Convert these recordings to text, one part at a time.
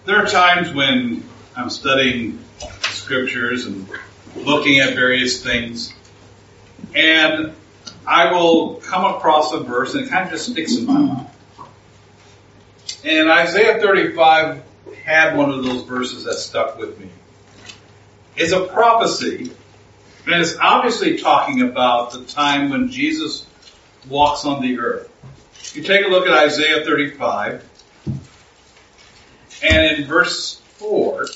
There are times when I'm studying scriptures and looking at various things, and I will come across a verse and it kind of just sticks in my mind. And Isaiah 35 had one of those verses that stuck with me. It's a prophecy, and it's obviously talking about the time when Jesus walks on the earth. You take a look at Isaiah 35, and in verse 4,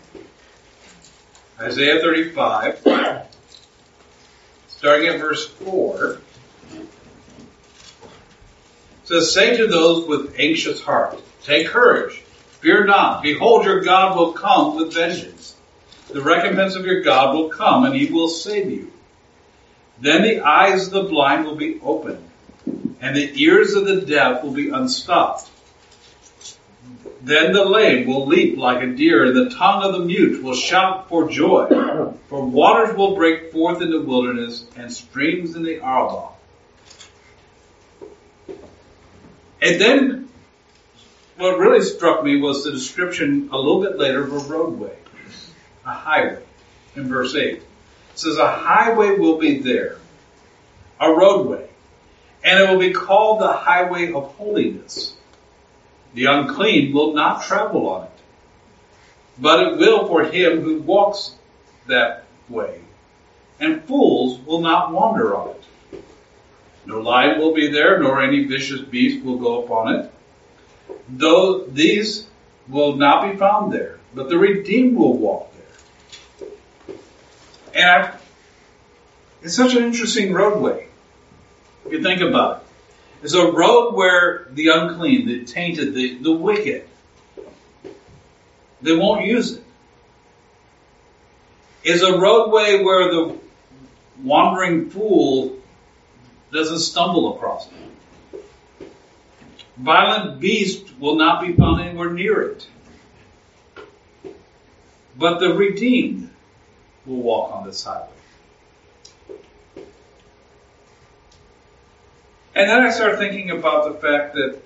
Isaiah 35, starting at verse 4, says, "Say to those with anxious heart, take courage, fear not. Behold, your God will come with vengeance. The recompense of your God will come, and he will save you. Then the eyes of the blind will be opened, and the ears of the deaf will be unstopped. Then the lame will leap like a deer, and the tongue of the mute will shout for joy. For waters will break forth in the wilderness, and streams in the Arabah." And then, what really struck me was the description a little bit later of a roadway, a highway, in verse 8. It says, "A highway will be there, a roadway, and it will be called the highway of holiness. The unclean will not travel on it, but it will for him who walks that way, and fools will not wander on it. No lion will be there, nor any vicious beast will go upon it. Though these will not be found there, but the redeemed will walk there." And it's such an interesting roadway, if you think about it. It's a road where the unclean, the tainted, the wicked, they won't use it. It's a roadway where the wandering fool doesn't stumble across it. Violent beasts will not be found anywhere near it. But the redeemed will walk on this highway. And then I start thinking about the fact that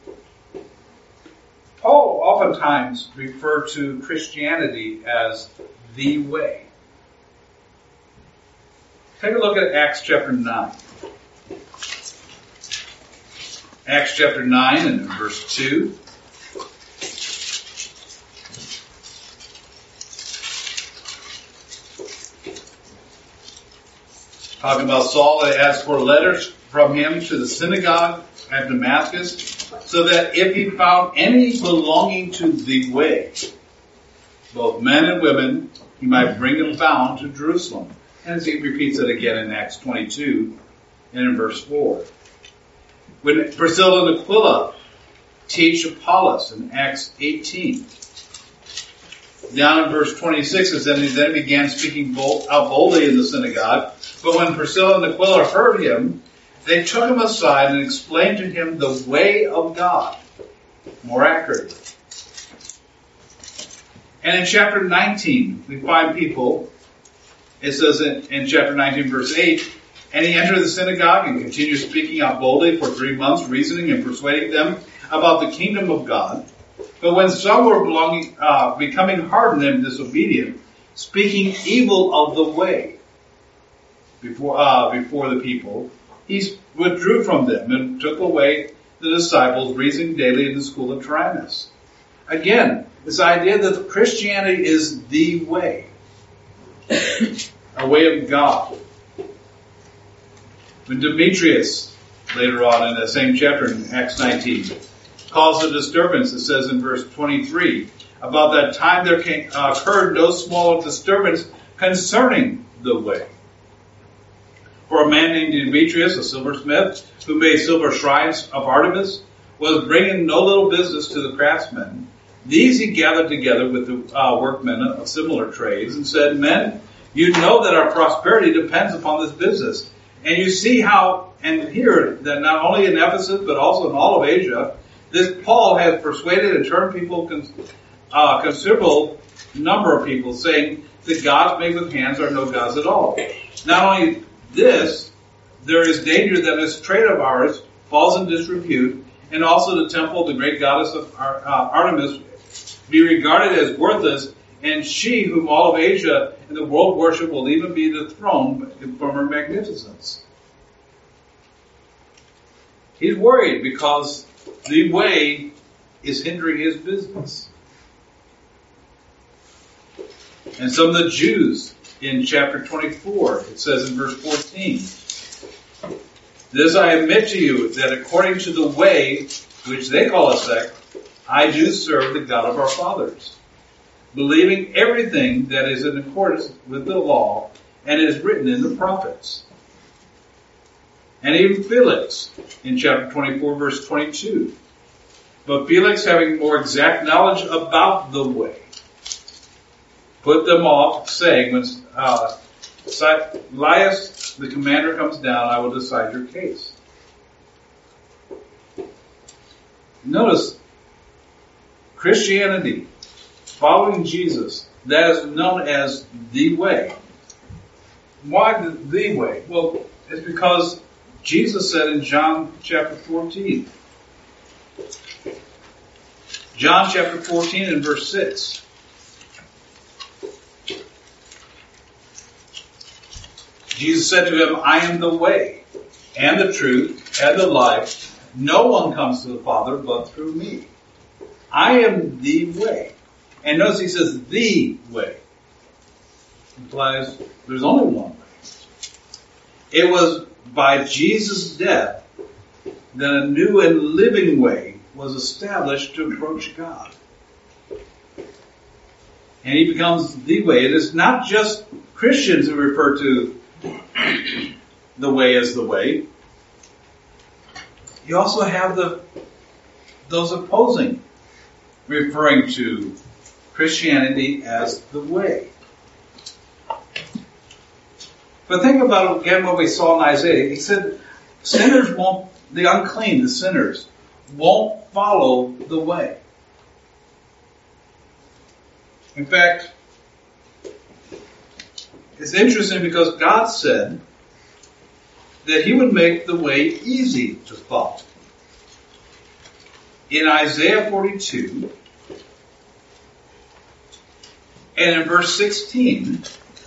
Paul oftentimes referred to Christianity as the way. Take a look at Acts chapter 9. Acts chapter 9 and verse 2. Talking about Saul, it asked for letters from him to the synagogue at Damascus, so that if he found any belonging to the way, both men and women, he might bring them bound to Jerusalem. And he repeats it again in Acts 22 and in verse 4. When Priscilla and Aquila teach Apollos in Acts 18. Down in verse 26, it says, "Then he began speaking out boldly in the synagogue. But when Priscilla and Aquila heard him, they took him aside and explained to him the way of God more accurately." And in chapter 19, we find people, it says in chapter 19, verse 8, "And he entered the synagogue and continued speaking out boldly for 3 months, reasoning and persuading them about the kingdom of God. But when some were becoming hardened and disobedient, speaking evil of the way before the people, he withdrew from them and took away the disciples, reasoning daily in the school of Tyrannus." Again, this idea that Christianity is the way, a way of God. When Demetrius, later on in the same chapter in Acts 19, calls a disturbance, it says in verse 23, "About that time there occurred no small disturbance concerning the way. For a man named Demetrius, a silversmith, who made silver shrines of Artemis, was bringing no little business to the craftsmen. These he gathered together with the workmen of similar trades and said, 'Men, you know that our prosperity depends upon this business. And you see how, and hear that not only in Ephesus, but also in all of Asia, this Paul has persuaded and turned people, considerable number of people, saying that gods made with hands are no gods at all. Not only this, there is danger that this trade of ours falls in disrepute, and also the temple of the great goddess of Artemis be regarded as worthless, and she whom all of Asia and the world worship will even be dethroned from her magnificence. He's worried because the way is hindering his business. And some of the Jews in chapter 24, it says in verse 14, "This I admit to you, that according to the way, which they call a sect, I do serve the God of our fathers, believing everything that is in accordance with the law and is written in the prophets." And even Felix, in chapter 24, verse 22. "But Felix, having more exact knowledge about the way, put them off, saying, when Elias, the commander, comes down, I will decide your case." Notice, Christianity, following Jesus, that is known as the way. Why the way? Well, it's because Jesus said in John chapter 14. John chapter 14 and verse 6. Jesus said to him, "I am the way, and the truth, and the life. No one comes to the Father but through me. I am the way." And notice he says, the way. Implies there's only one way. It was by Jesus' death that a new and living way was established to approach God. And he becomes the way. It is not just Christians who refer to the way as the way. You also have those opposing, referring to Christianity as the way. But think about, again, what we saw in Isaiah. He said, sinners won't, the unclean, the sinners, won't follow the way. In fact, it's interesting because God said that He would make the way easy to follow. In Isaiah 42, and in verse 16,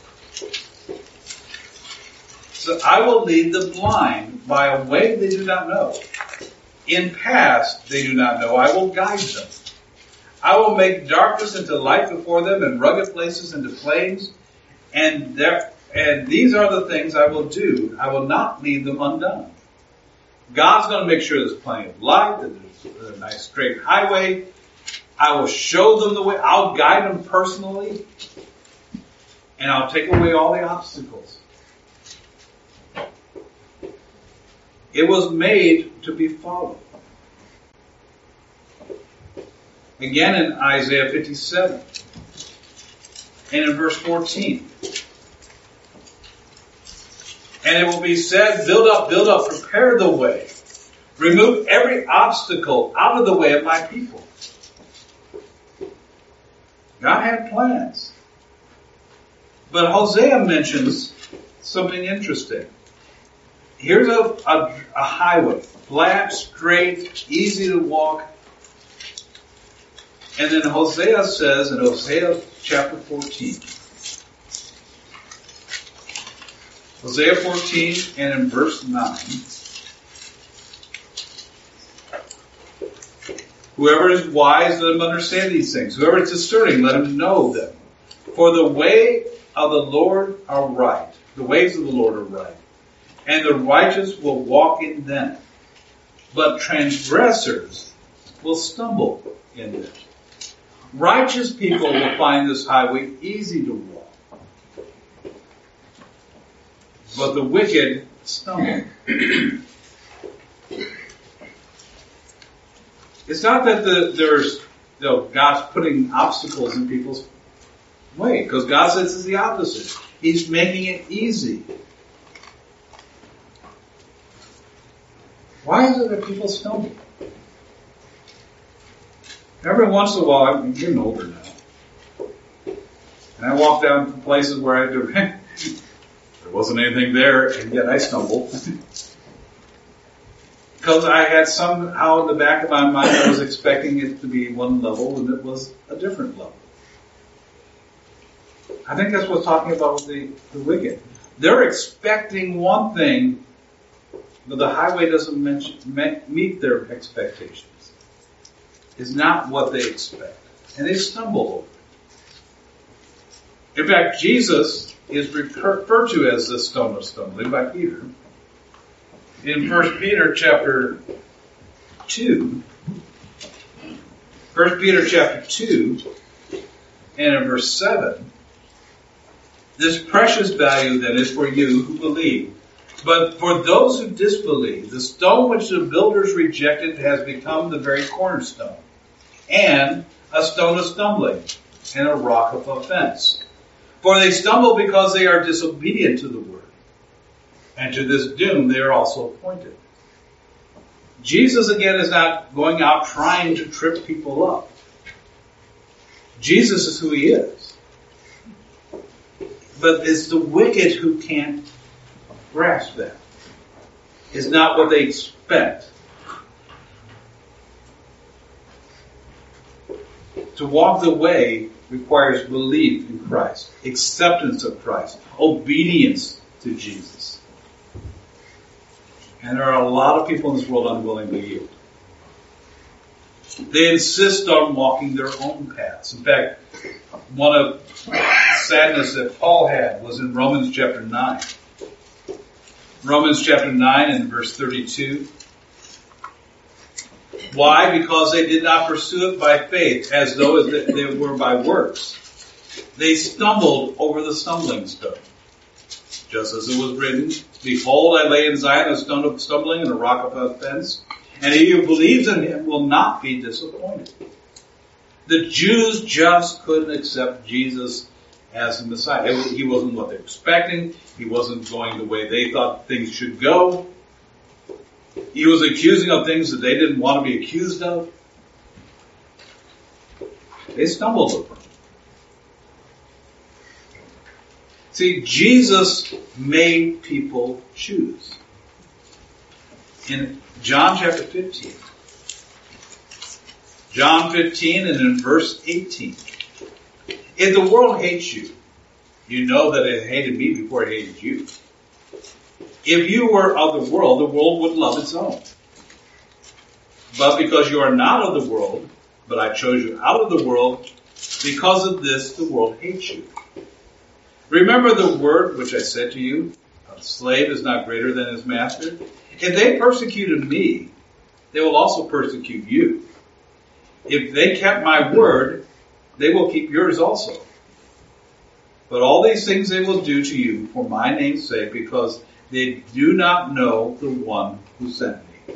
so I will lead the blind by a way they do not know. In paths they do not know, I will guide them. I will make darkness into light before them and rugged places into plains. And these are the things I will do. I will not leave them undone. God's going to make sure there's plenty of light, that there's a nice straight highway. I will show them the way. I'll guide them personally. And I'll take away all the obstacles. It was made to be followed. Again in Isaiah 57 and in verse 14. And it will be said, build up, prepare the way. Remove every obstacle out of the way of my people. God had plans. But Hosea mentions something interesting. Here's a highway, flat, straight, easy to walk. And then Hosea says in Hosea chapter 14, Hosea 14 and in verse 9, whoever is wise, let him understand these things. Whoever is discerning, let him know them. For the way of the Lord are right. The ways of the Lord are right. And the righteous will walk in them. But transgressors will stumble in them. Righteous people will find this highway easy to walk. But the wicked stumble. It's not that God's putting obstacles in people's way, because God says it's the opposite. He's making it easy. Why is it that people stumble? Every once in a while, I'm getting older now, and I walk down to places where there wasn't anything there, and yet I stumble. Because I had somehow in the back of my mind, I was expecting it to be one level and it was a different level. I think that's what's talking about with the wicked. They're expecting one thing, but the highway doesn't meet their expectations. It's not what they expect. And they stumble over it. In fact, Jesus is referred to as the stone of stumbling by Peter. In 1 Peter chapter 2, 1 Peter chapter 2, and in verse 7, this precious value then is for you who believe. But for those who disbelieve, the stone which the builders rejected has become the very cornerstone, and a stone of stumbling, and a rock of offense. For they stumble because they are disobedient to the word, and to this doom they are also appointed. Jesus again is not going out trying to trip people up. Jesus is who he is. But it's the wicked who can't grasp that. It's not what they expect. To walk the way requires belief in Christ, acceptance of Christ, obedience to Jesus. And there are a lot of people in this world unwilling to yield. They insist on walking their own paths. In fact, one of the sadness that Paul had was in Romans chapter 9. Romans chapter 9 and verse 32. Why? Because they did not pursue it by faith, as though they were by works. They stumbled over the stumbling stone. Just as it was written, behold, I lay in Zion a stone of stumbling and a rock of offense, and he who believes in him will not be disappointed. The Jews just couldn't accept Jesus as the Messiah. He wasn't what they were expecting. He wasn't going the way they thought things should go. He was accusing of things that they didn't want to be accused of. They stumbled over him. See, Jesus made people choose. In John chapter 15. John 15 and in verse 18. If the world hates you, you know that it hated me before it hated you. If you were of the world would love its own. But because you are not of the world, but I chose you out of the world, because of this the world hates you. Remember the word which I said to you, a slave is not greater than his master. If they persecuted me, they will also persecute you. If they kept my word, they will keep yours also. But all these things they will do to you for my name's sake, because they do not know the one who sent me.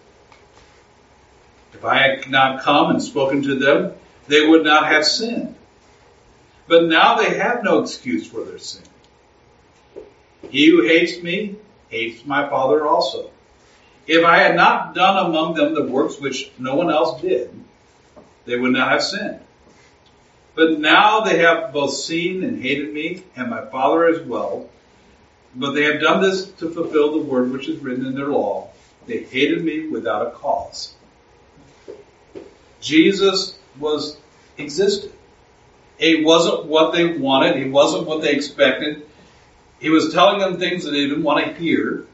If I had not come and spoken to them, they would not have sinned. But now they have no excuse for their sin. He who hates me hates my Father also. If I had not done among them the works which no one else did, they would not have sinned. But now they have both seen and hated me, and my Father as well. But they have done this to fulfill the word which is written in their law. They hated me without a cause. Jesus existed. He wasn't what they wanted. He wasn't what they expected. He was telling them things that they didn't want to hear.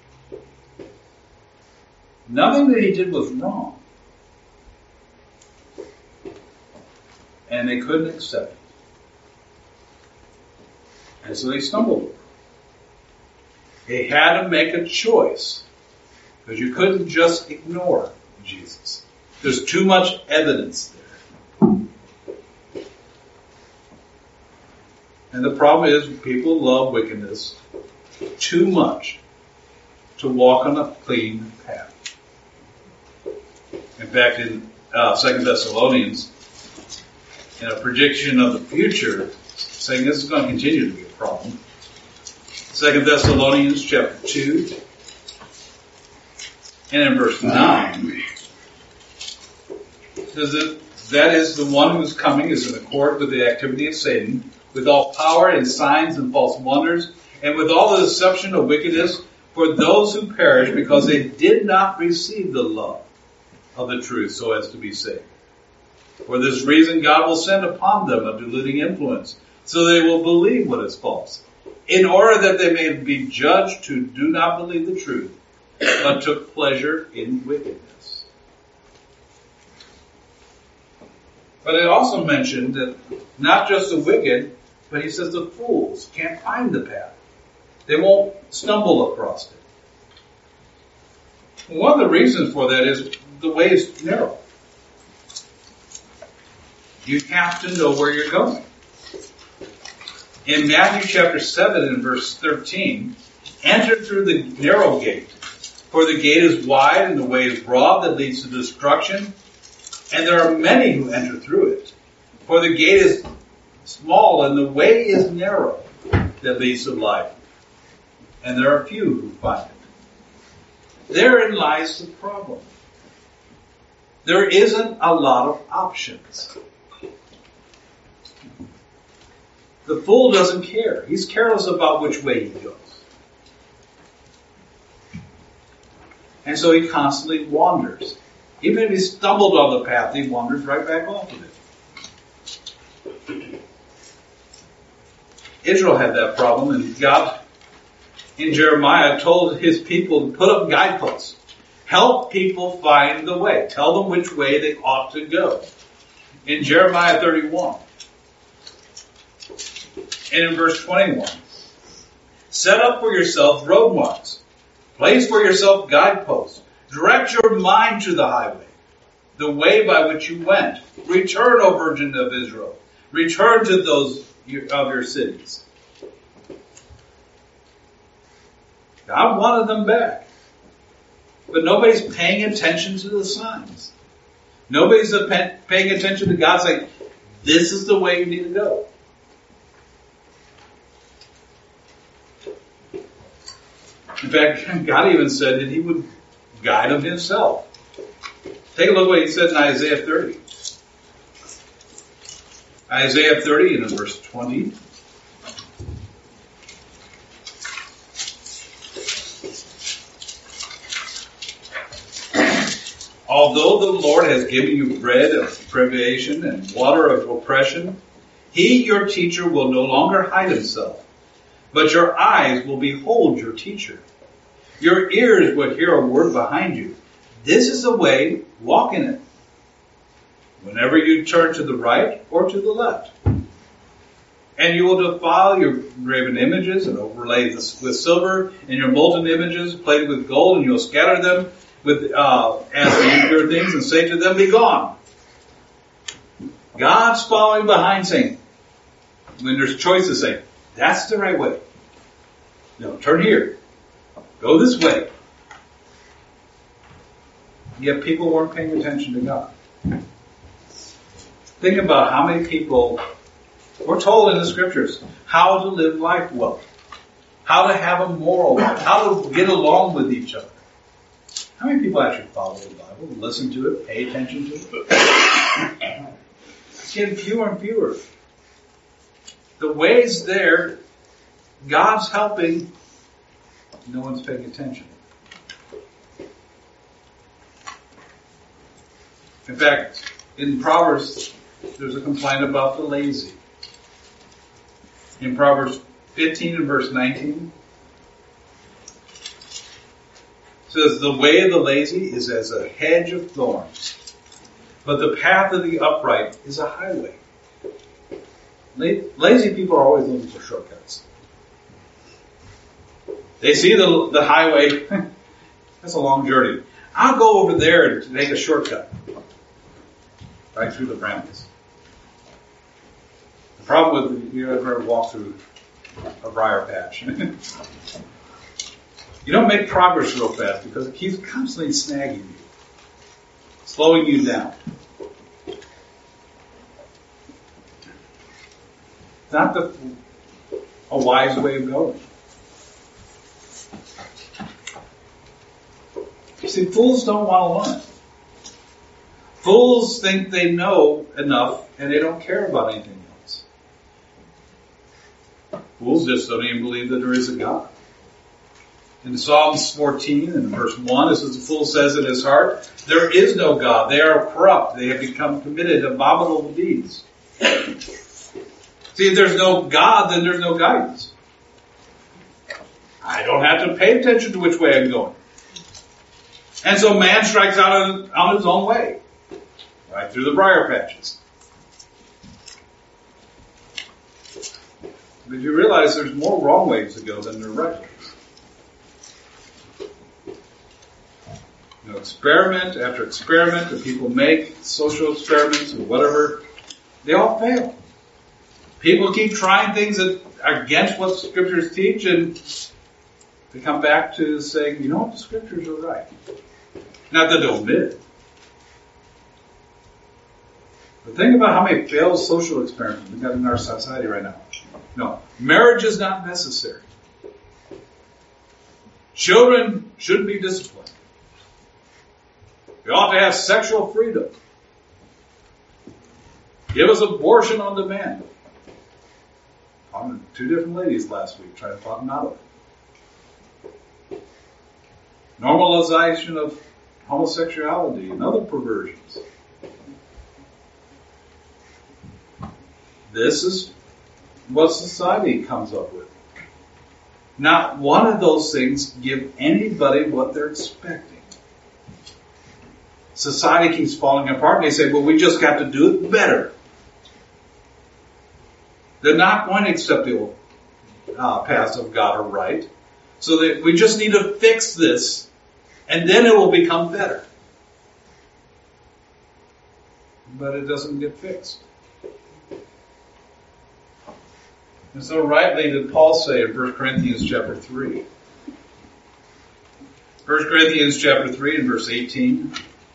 Nothing that he did was wrong. And they couldn't accept it. And so they stumbled over it. They had to make a choice. Because you couldn't just ignore Jesus. There's too much evidence there. And the problem is people love wickedness too much to walk on a clean path. In fact, in 2 Thessalonians, in a prediction of the future, saying this is going to continue to be a problem. 2 Thessalonians chapter 2, and in verse 9, says that is the one who is coming is in accord with the activity of Satan, with all power and signs and false wonders, and with all the deception of wickedness, for those who perish because they did not receive the love of the truth so as to be saved. For this reason, God will send upon them a deluding influence, so they will believe what is false, in order that they may be judged who do not believe the truth, but took pleasure in wickedness. But it also mentioned that not just the wicked, but he says the fools can't find the path. They won't stumble across it. One of the reasons for that is the way is narrow. You have to know where you're going. In Matthew chapter 7 and verse 13, enter through the narrow gate, for the gate is wide and the way is broad that leads to destruction, and there are many who enter through it. For the gate is small and the way is narrow that leads to life, and there are few who find it. Therein lies the problem. There isn't a lot of options. The fool doesn't care. He's careless about which way he goes. And so he constantly wanders. Even if he stumbled on the path, he wanders right back off of it. Israel had that problem, and God, in Jeremiah, told his people to put up guideposts. Help people find the way. Tell them which way they ought to go. In Jeremiah 31, and in verse 21, set up for yourself road marks. Place for yourself guideposts. Direct your mind to the highway, the way by which you went. Return, O Virgin of Israel. Return to those of your cities. God wanted them back. But nobody's paying attention to the signs. Nobody's paying attention to God saying, this is the way you need to go. In fact, God even said that he would guide them himself. Take a look at what he said in Isaiah 30. Isaiah 30 and in verse 20. Although the Lord has given you bread of privation and water of oppression, he, your teacher, will no longer hide himself, but your eyes will behold your teacher. Your ears will hear a word behind you. This is the way, walk in it. Whenever you turn to the right or to the left. And you will defile your graven images and overlay this with silver, and your molten images plated with gold, and you'll scatter them with as impure things, and say to them, be gone. God's following behind, saying, when there's choices, saying, that's the right way. No, turn here. Go this way. Yet people weren't paying attention to God. Think about how many people we're told in the scriptures how to live life well, how to have a moral life, how to get along with each other. How many people actually follow the Bible, listen to it, pay attention to it? It's getting fewer and fewer. The way's there, God's helping, no one's paying attention. In fact, in Proverbs, there's a complaint about the lazy. In Proverbs 15 and verse 19, it says, the way of the lazy is as a hedge of thorns, but the path of the upright is a highway. Lazy people are always looking for shortcuts. They see the highway, that's a long journey. I'll go over there and take a shortcut. Right through the brambles. The problem with, you ever walk through a briar patch. You don't make progress real fast because it keeps constantly snagging you, slowing you down. It's not a wise way of going. You see, fools don't want to learn. Fools think they know enough and they don't care about anything else. Fools just don't even believe that there is a God. In Psalms 14 and verse 1, it says, the fool says in his heart, there is no God. They are corrupt. They have become committed abominable deeds. See, if there's no God, then there's no guidance. I don't have to pay attention to which way I'm going. And so man strikes out on his own way. Right through the briar patches. But you realize there's more wrong ways to go than there are right ways. You know, experiment after experiment that people make, social experiments or whatever, they all fail. People keep trying things that are against what the scriptures teach, and they come back to saying, you know what, the scriptures are right. Not that they'll admit it. But think about how many failed social experiments we've got in our society right now. No, marriage is not necessary. Children shouldn't be disciplined. We ought to have sexual freedom. Give us abortion on demand. I talked to 2 different ladies last week trying to talk them out of it. Normalization of homosexuality and other perversions. This is what society comes up with. Not one of those things give anybody what they're expecting. Society keeps falling apart and they say, well, we just got to do it better. They're not going to accept the old paths of God or right. So that we just need to fix this and then it will become better. But it doesn't get fixed. And so rightly did Paul say in 1 Corinthians chapter 3. 1 Corinthians chapter 3 and verse 18.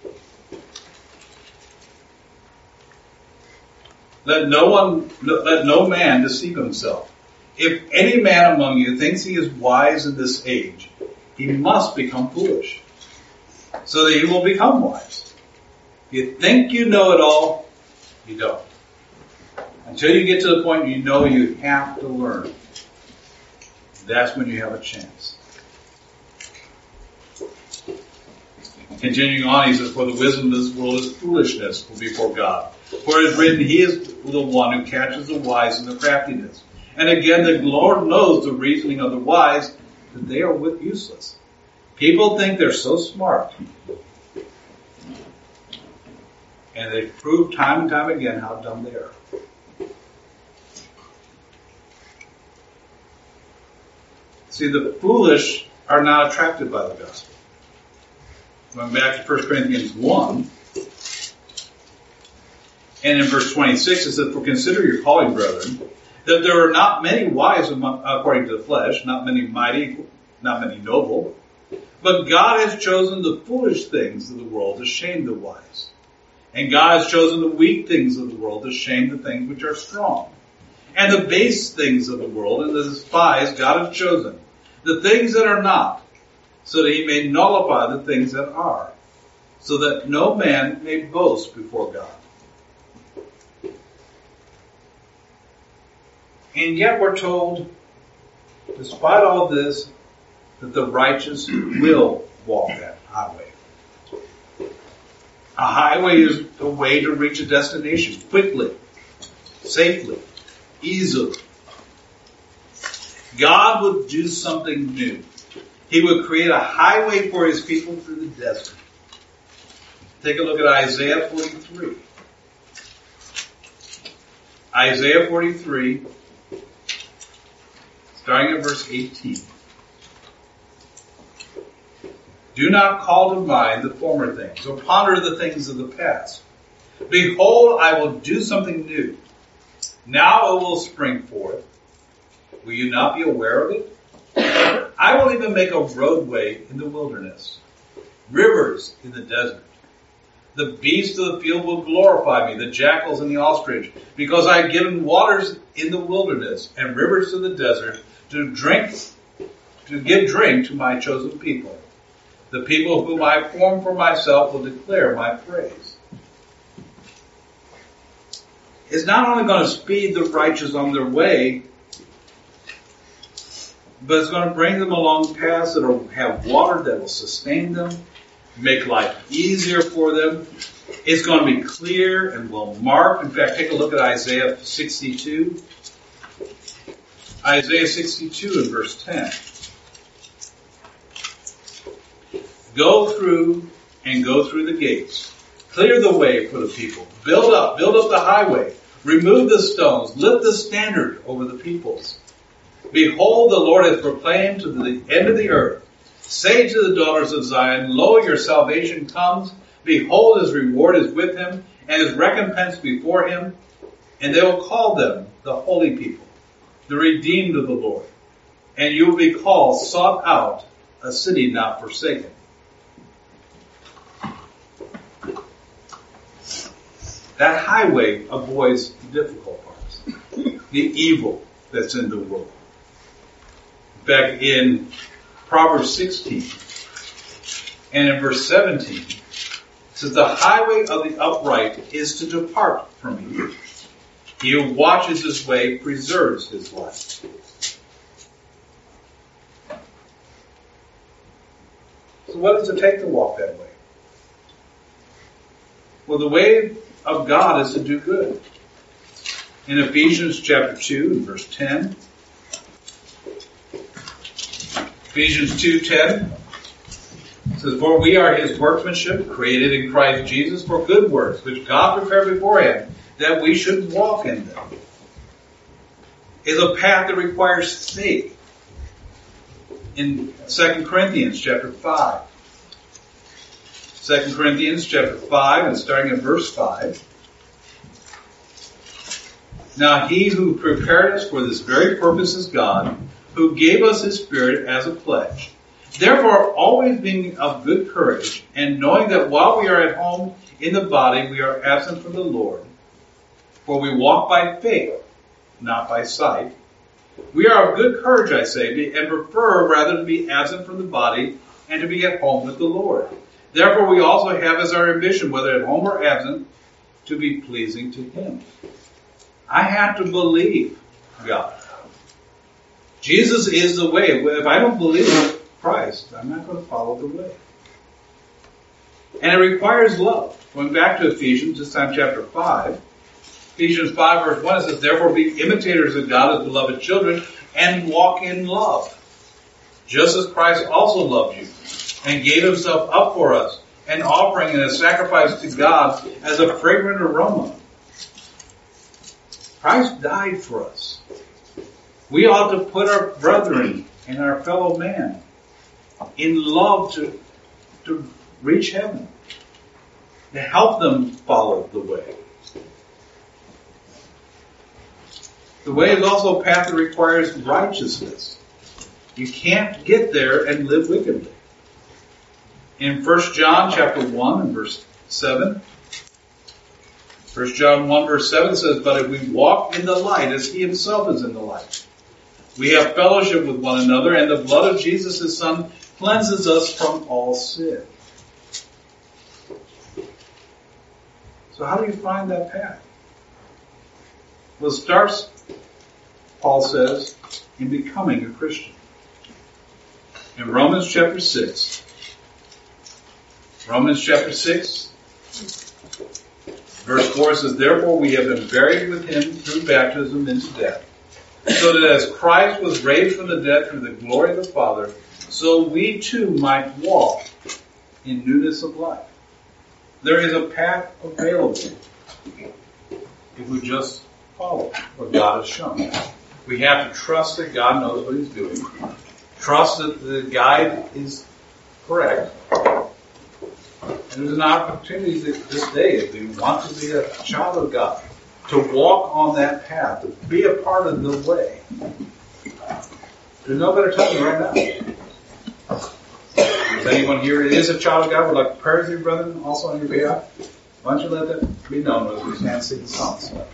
Let no man deceive himself. If any man among you thinks he is wise in this age, he must become foolish, so that he will become wise. If you think you know it all, you don't. Until you get to the point you know you have to learn. That's when you have a chance. Continuing on, he says, for the wisdom of this world is foolishness before God. For it is written, he is the one who catches the wise in their craftiness. And again, the Lord knows the reasoning of the wise, that they are useless. People think they're so smart. And they've proved time and time again how dumb they are. See, the foolish are not attracted by the gospel. Going back to 1 Corinthians 1, and in verse 26 it says, for consider your calling, brethren, that there are not many wise according to the flesh, not many mighty, not many noble, but God has chosen the foolish things of the world to shame the wise. And God has chosen the weak things of the world to shame the things which are strong. And the base things of the world and the despised God has chosen, the things that are not, so that he may nullify the things that are, so that no man may boast before God. And yet we're told, despite all this, that the righteous will walk that highway. A highway is a way to reach a destination quickly, safely, easily. God would do something new. He would create a highway for his people through the desert. Take a look at Isaiah 43. Isaiah 43, starting at verse 18. Do not call to mind the former things, or ponder the things of the past. Behold, I will do something new. Now it will spring forth. Will you not be aware of it? I will even make a roadway in the wilderness, rivers in the desert. The beasts of the field will glorify me, the jackals and the ostrich, because I have given waters in the wilderness and rivers to the desert to give drink to my chosen people. The people whom I formed for myself will declare my praise. It's not only going to speed the righteous on their way, but it's going to bring them along paths that will have water that will sustain them, make life easier for them. It's going to be clear and well marked. In fact, take a look at Isaiah 62. Isaiah 62 and verse 10. Go through the gates. Clear the way for the people. Build up the highway. Remove the stones. Lift the standard over the peoples. Behold, the Lord has proclaimed to the end of the earth. Say to the daughters of Zion, lo, your salvation comes. Behold, his reward is with him, and his recompense before him. And they will call them the holy people, the redeemed of the Lord. And you will be called, sought out, a city not forsaken. That highway avoids the difficult parts, the evil that's in the world. In fact, in Proverbs 16 and in verse 17, it says, the highway of the upright is to depart from evil. He who watches his way preserves his life. So what does it take to walk that way? Well, the way of God is to do good. In Ephesians chapter 2 and verse 10, Ephesians 2:10 says, for we are his workmanship, created in Christ Jesus for good works, which God prepared beforehand, that we should walk in them. It's a path that requires faith. In 2 Corinthians chapter 5, 2 Corinthians chapter 5 and starting at verse 5. Now he who prepared us for this very purpose is God, who gave us his Spirit as a pledge. Therefore, always being of good courage, and knowing that while we are at home in the body, we are absent from the Lord. For we walk by faith, not by sight. We are of good courage, I say, and prefer rather to be absent from the body and to be at home with the Lord. Therefore, we also have as our ambition, whether at home or absent, to be pleasing to him. I have to believe God. Jesus is the way. If I don't believe Christ, I'm not going to follow the way. And it requires love. Going back to Ephesians, this time chapter 5. Ephesians 5 verse 1, it says, therefore be imitators of God as beloved children, and walk in love. Just as Christ also loved you, and gave himself up for us, an offering and a sacrifice to God as a fragrant aroma. Christ died for us. We ought to put our brethren and our fellow man in love to reach heaven, to help them follow the way. The way is also a path that requires righteousness. You can't get there and live wickedly. In 1 John chapter 1 and verse 7, 1 John 1 verse 7 says, but if we walk in the light as he himself is in the light, we have fellowship with one another, and the blood of Jesus his Son cleanses us from all sin. So how do you find that path? Well, it starts, Paul says, in becoming a Christian. In Romans chapter 6, verse 4 says, therefore we have been buried with him through baptism into death, so that as Christ was raised from the dead through the glory of the Father, so we too might walk in newness of life. There is a path available if we just follow what God has shown. We have to trust that God knows what he's doing. Trust that the guide is correct. And there's an opportunity this day, if we want to be a child of God, to walk on that path, to be a part of the way. There's no better time than right now. If anyone here is a child of God, would like to pray with you, brethren, also on your behalf, why don't you let that be known as we stand, sing the songs.